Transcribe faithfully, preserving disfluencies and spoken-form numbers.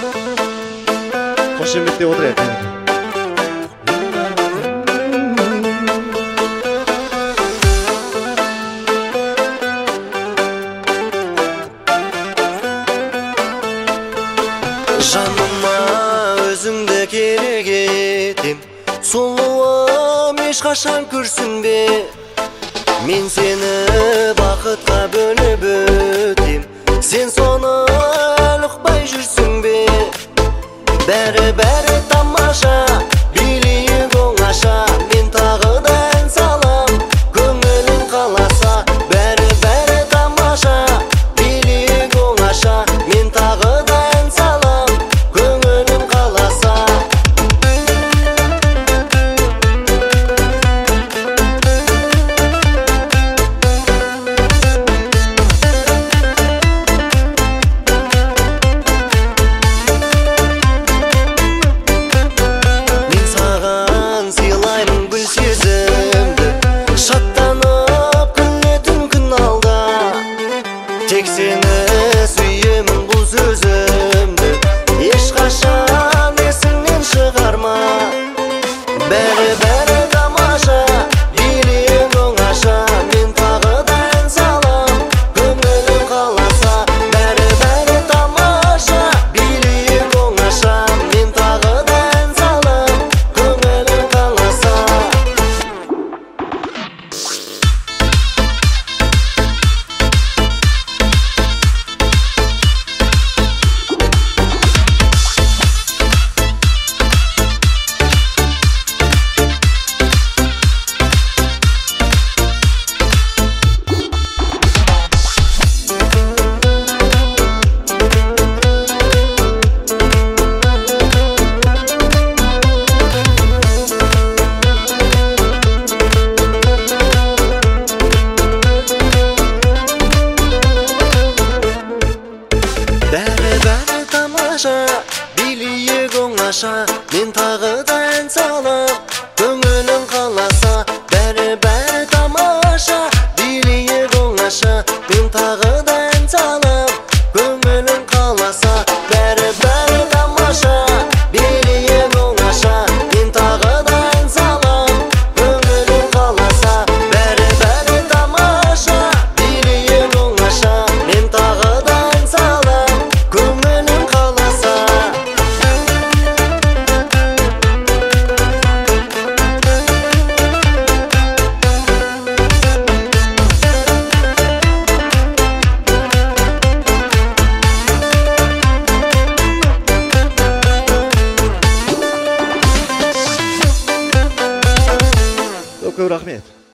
Қошеметтеп отырайық кәнекей. Жаныма өзіңді керек етем, сұлуым ешқашан күрсінбе. Мен сені бақытқа бөліп өтем, сен соны ұқпай жүрсің бе. Бәрі-бәрі тамаша, билейік оңаша, мен тағы да ән салам, көңілің қаласа. Бәрі-бәрі тамаша, билейік оңаша, мен тағы да ән салам, көңілің қаласа. Тек сені сүйемін бұл сөзімді, ешқашан есіңнен шығарма. Бәрі-бәрі тамаша, билейік оңаша, мен тағы да ән салам, көңілің қаласа. Бәрі-бәрі тамаша, билейік оңаша, мен тағы да ән салам, көңілің қаласа. Бәрі-бәрі тамаша, билейік оңаша, мен тағы да ән салам, көңілің қаласа. Бәрі-бәрі тамаша, билейік оңаша, мен тағы да ән салам, көңілің қаласа. Бәрі-бәрі тамаша, билейік оңаша, мен тағы да ән салам, көңілің қаласа. Бәрі-бәрі тамаша, билейік оңаша, мен тағы да ән салам, көңілің қаласа. Көп рахмет.